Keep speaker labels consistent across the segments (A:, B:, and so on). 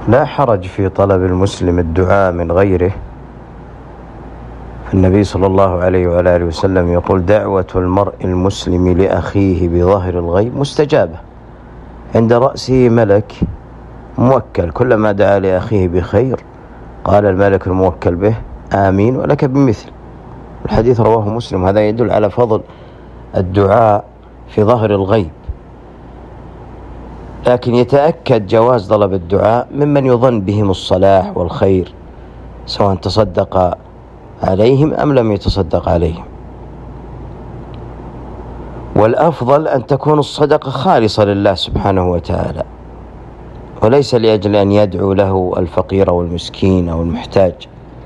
A: لا حرج في طلب المسلم الدعاء من غيره. النبي صلى الله عليه وعلى آله وسلم يقول: دعوة المرء المسلم لأخيه بظهر الغيب مستجابة، عند رأسه ملك موكل، كلما دعا لأخيه بخير قال الملك الموكل به: آمين ولك بمثل. الحديث رواه مسلم. هذا يدل على فضل الدعاء في ظهر الغيب، لكن يتأكد جواز طلب الدعاء ممن يظن بهم الصلاح والخير، سواء تصدق عليهم أم لم يتصدق عليهم. والأفضل أن تكون الصدقة خالصة لله سبحانه وتعالى، وليس لأجل أن يدعو له الفقير أو المسكين أو المحتاج،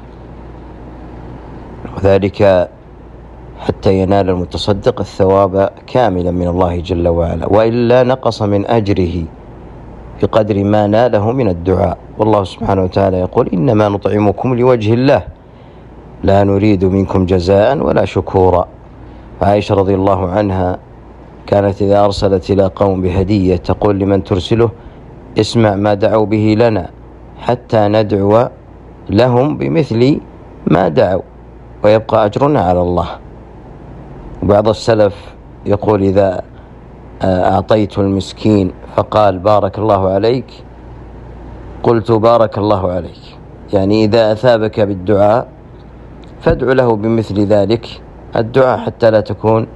A: وذلك حتى ينال المتصدق الثواب كاملا من الله جل وعلا، وإلا نقص من أجره بقدر ما ناله من الدعاء. والله سبحانه وتعالى يقول: إنما نطعمكم لوجه الله لا نريد منكم جزاء ولا شكورا. عائشة رضي الله عنها كانت إذا أرسلت إلى قوم بهدية تقول لمن ترسله: اسمع ما دعوا به لنا حتى ندعو لهم بمثل ما دعوا ويبقى أجرنا على الله. وبعض السلف يقول: إذا أعطيت المسكين فقال بارك الله عليك قلت بارك الله عليك، يعني إذا أثابك بالدعاء فادع له بمثل ذلك الدعاء حتى لا تكون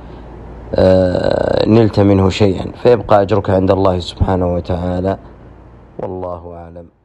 A: نلت منه شيئا، فيبقى أجرك عند الله سبحانه وتعالى. والله أعلم.